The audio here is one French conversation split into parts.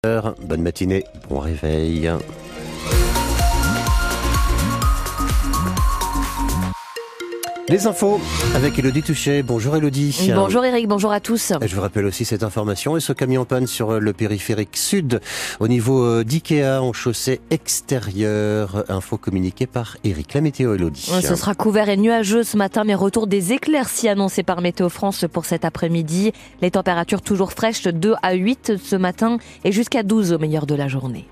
Bonne matinée, bon réveil. Les infos avec Élodie Touchet. Bonjour Élodie. Bonjour Eric, bonjour à tous. Je vous rappelle aussi cette information et ce camion en panne sur le périphérique sud au niveau d'Ikea en chaussée extérieure. Info communiquée par Eric. La météo Élodie. Ce sera couvert et nuageux ce matin, mais retour des éclaircies annoncées par Météo France pour cet après-midi. Les températures toujours fraîches, 2 à 8 ce matin et jusqu'à 12 au meilleur de la journée.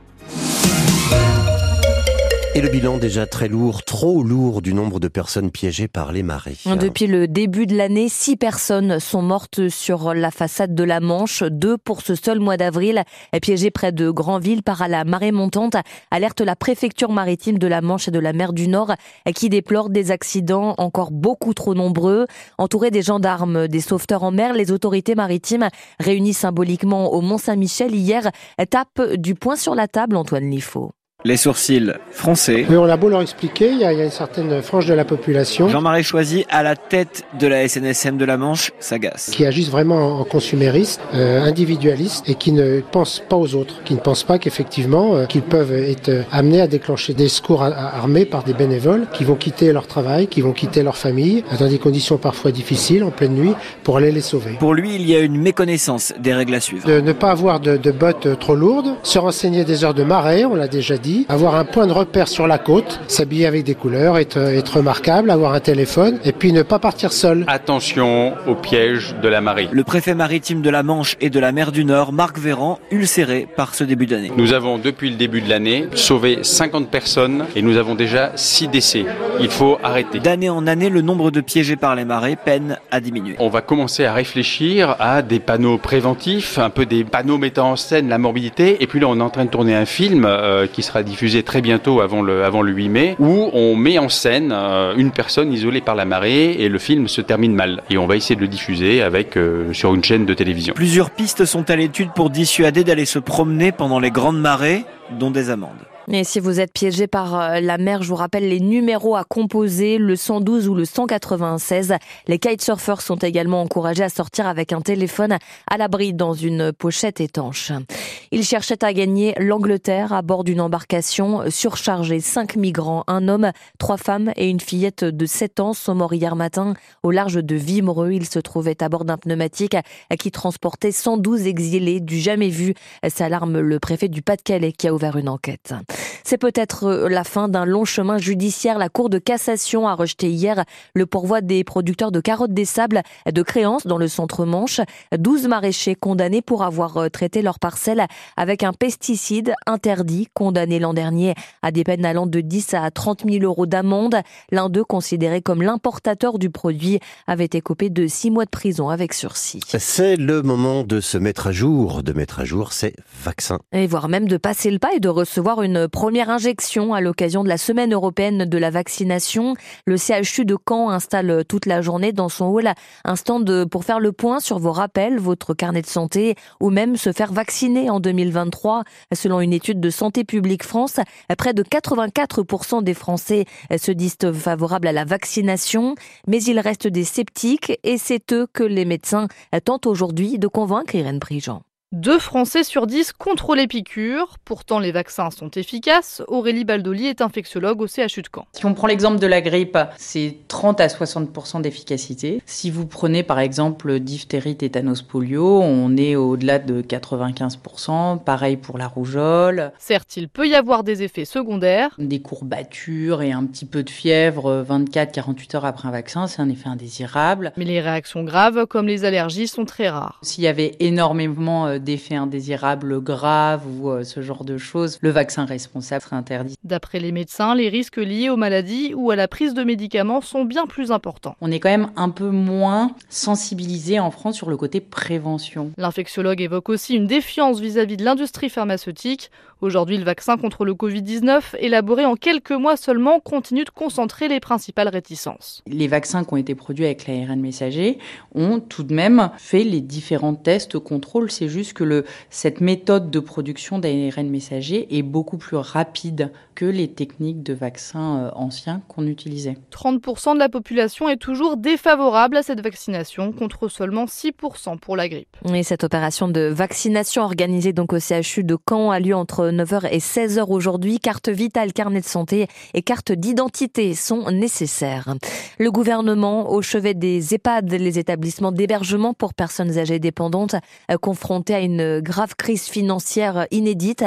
Et le bilan déjà très lourd, trop lourd du nombre de personnes piégées par les marées. Depuis le début de l'année, 6 personnes sont mortes sur la façade de la Manche, 2 pour ce seul mois d'avril, piégées près de Granville par la marée montante. Alerte la préfecture maritime de la Manche et de la mer du Nord qui déplore des accidents encore beaucoup trop nombreux. Entourés des gendarmes, des sauveteurs en mer, les autorités maritimes réunies symboliquement au Mont-Saint-Michel hier tapent du poing sur la table, Antoine Liffaut. Les sourcils froncés. Mais on a beau leur expliquer, il y a une certaine frange de la population. Jean-Marie Choisy, à la tête de la SNSM de la Manche, s'agace. Qui agissent vraiment en consumériste, individualiste et qui ne pensent pas aux autres, qui ne pensent pas qu'effectivement qu'ils peuvent être amenés à déclencher des secours armés par des bénévoles qui vont quitter leur travail, qui vont quitter leur famille dans des conditions parfois difficiles en pleine nuit pour aller les sauver. Pour lui, il y a une méconnaissance des règles à suivre. De ne pas avoir de bottes trop lourdes, se renseigner des heures de marée, on l'a déjà dit. Avoir un point de repère sur la côte, s'habiller avec des couleurs, être remarquable, avoir un téléphone et puis ne pas partir seul. Attention au piège de la marée. Le préfet maritime de la Manche et de la mer du Nord, Marc Véran, ulcéré par ce début d'année. Nous avons depuis le début de l'année sauvé 50 personnes et nous avons déjà 6 décès. Il faut arrêter. D'année en année, le nombre de piégés par les marées peine à diminuer. On va commencer à réfléchir à des panneaux préventifs, un peu des panneaux mettant en scène la morbidité. Et puis là, on est en train de tourner un film qui sera diffusé très bientôt avant le 8 mai, où on met en scène une personne isolée par la marée et le film se termine mal. Et on va essayer de le diffuser sur une chaîne de télévision. Plusieurs pistes sont à l'étude pour dissuader d'aller se promener pendant les grandes marées, dont des amendes. Et si vous êtes piégé par la mer, je vous rappelle les numéros à composer, le 112 ou le 196. Les kitesurfers sont également encouragés à sortir avec un téléphone à l'abri dans une pochette étanche. Ils cherchaient à gagner l'Angleterre à bord d'une embarcation surchargée. 5 migrants, un homme, 3 femmes et une fillette de 7 ans sont morts hier matin au large de Wimereux. Ils se trouvaient à bord d'un pneumatique qui transportait 112 exilés du jamais vu. S'alarme le préfet du Pas-de-Calais qui a ouvert une enquête. C'est peut-être la fin d'un long chemin judiciaire. La Cour de cassation a rejeté hier le pourvoi des producteurs de carottes des sables de Créance dans le centre-Manche. 12 maraîchers condamnés pour avoir traité leurs parcelles avec un pesticide interdit, condamnés l'an dernier à des peines allant de 10 à 30 000 euros d'amende. L'un d'eux, considéré comme l'importateur du produit, avait été copé de 6 mois de prison avec sursis. C'est le moment de se mettre à jour, ces vaccins. Et voire même de passer le pas et de recevoir une première injection à l'occasion de la semaine européenne de la vaccination. Le CHU de Caen installe toute la journée dans son hall un stand pour faire le point sur vos rappels, votre carnet de santé ou même se faire vacciner en 2023. Selon une étude de Santé publique France, près de 84% des Français se disent favorables à la vaccination, mais il reste des sceptiques et c'est eux que les médecins tentent aujourd'hui de convaincre, Irène Prigent. 2 Français sur 10 contrôlent les piqûres. Pourtant, les vaccins sont efficaces. Aurélie Baldoli est infectiologue au CHU de Caen. Si on prend l'exemple de la grippe, c'est 30 à 60% d'efficacité. Si vous prenez par exemple diphtérie, tétanos, polio, on est au-delà de 95%. Pareil pour la rougeole. Certes, il peut y avoir des effets secondaires. Des courbatures et un petit peu de fièvre 24-48 heures après un vaccin, c'est un effet indésirable. Mais les réactions graves, comme les allergies, sont très rares. S'il y avait énormément d'effets indésirables graves ou ce genre de choses, le vaccin responsable serait interdit. D'après les médecins, les risques liés aux maladies ou à la prise de médicaments sont bien plus importants. On est quand même un peu moins sensibilisé en France sur le côté prévention. L'infectiologue évoque aussi une défiance vis-à-vis de l'industrie pharmaceutique. Aujourd'hui, le vaccin contre le Covid-19, élaboré en quelques mois seulement, continue de concentrer les principales réticences. Les vaccins qui ont été produits avec l'ARN messager ont tout de même fait les différents tests contrôle. C'est juste que cette méthode de production d'ARN messager est beaucoup plus rapide que les techniques de vaccins anciens qu'on utilisait. 30% de la population est toujours défavorable à cette vaccination, contre seulement 6% pour la grippe. Et cette opération de vaccination organisée donc au CHU de Caen a lieu entre 9h et 16h aujourd'hui. Carte vitale, carnet de santé et carte d'identité sont nécessaires. Le gouvernement, au chevet des EHPAD, les établissements d'hébergement pour personnes âgées dépendantes, confrontés à une grave crise financière inédite.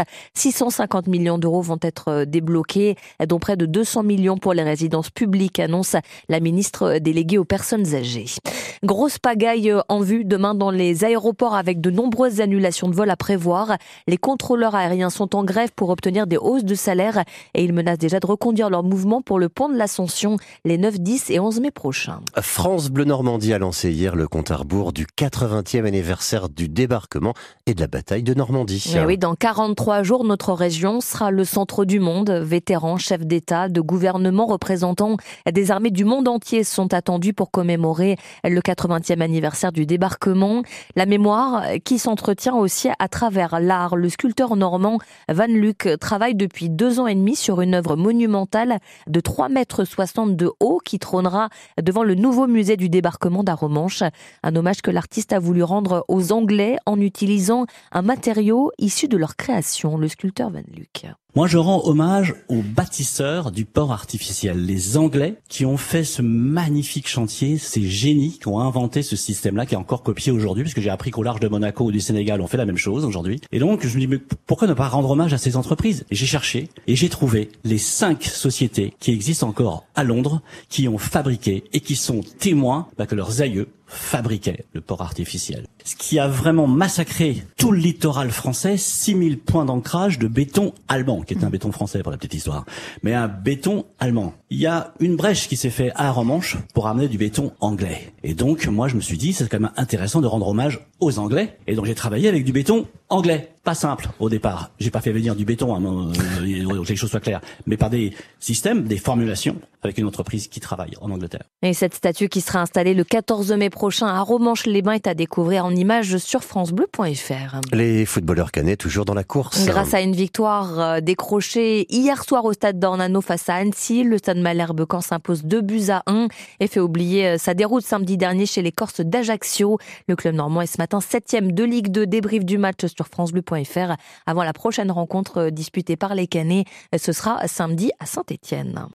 650 millions d'euros vont être débloqués, dont près de 200 millions pour les résidences publiques, annonce la ministre déléguée aux personnes âgées. Grosse pagaille en vue demain dans les aéroports avec de nombreuses annulations de vols à prévoir. Les contrôleurs aériens sont en grève pour obtenir des hausses de salaire et ils menacent déjà de reconduire leur mouvement pour le pont de l'Ascension les 9, 10 et 11 mai prochains. France Bleu Normandie a lancé hier le compte à rebours du 80e anniversaire du débarquement et de la bataille de Normandie. Et oui, dans 43 jours, notre région sera le centre du monde. Vétérans, chefs d'État, de gouvernement, représentants des armées du monde entier sont attendus pour commémorer le 80e anniversaire du débarquement. La mémoire qui s'entretient aussi à travers l'art. Le sculpteur normand Van Luck travaille depuis 2 ans et demi sur une œuvre monumentale de 3,60 m de haut qui trônera devant le nouveau musée du débarquement d'Arromanches. Un hommage que l'artiste a voulu rendre aux Anglais en utilisant un matériau issu de leur création, le sculpteur Van Luck. Moi, je rends hommage aux bâtisseurs du port artificiel, les Anglais qui ont fait ce magnifique chantier, ces génies qui ont inventé ce système-là, qui est encore copié aujourd'hui, parce que j'ai appris qu'au large de Monaco ou du Sénégal, on fait la même chose aujourd'hui. Et donc, je me dis, mais pourquoi ne pas rendre hommage à ces entreprises? Et j'ai cherché, et j'ai trouvé les 5 sociétés qui existent encore à Londres, qui ont fabriqué et qui sont témoins que leurs aïeux fabriquaient le port artificiel. Ce qui a vraiment massacré tout le littoral français, 6000 points d'ancrage de béton allemand, qui est un béton français pour la petite histoire, mais un béton allemand. Il y a une brèche qui s'est faite à Arromanches pour amener du béton anglais. Et donc, moi, je me suis dit, c'est quand même intéressant de rendre hommage aux Anglais. Et donc, j'ai travaillé avec du béton anglais. Pas simple au départ. J'ai pas fait venir du béton, que les choses soient claires, mais par des systèmes, des formulations avec une entreprise qui travaille en Angleterre. Et cette statue qui sera installée le 14 mai prochain à Arromanches-les-Bains est à découvrir en images sur francebleu.fr. Les footballeurs canets toujours dans la course. Grâce à une victoire décrochée hier soir au stade d'Ornano face à Annecy, le stade Malherbe-Caen s'impose 2-1 et fait oublier sa déroute samedi dernier chez les Corses d'Ajaccio. Le club normand est ce matin 7e de Ligue 2. Débrief du match sur francebleu.fr avant la prochaine rencontre disputée par les Canets. Ce sera samedi à Saint-Étienne.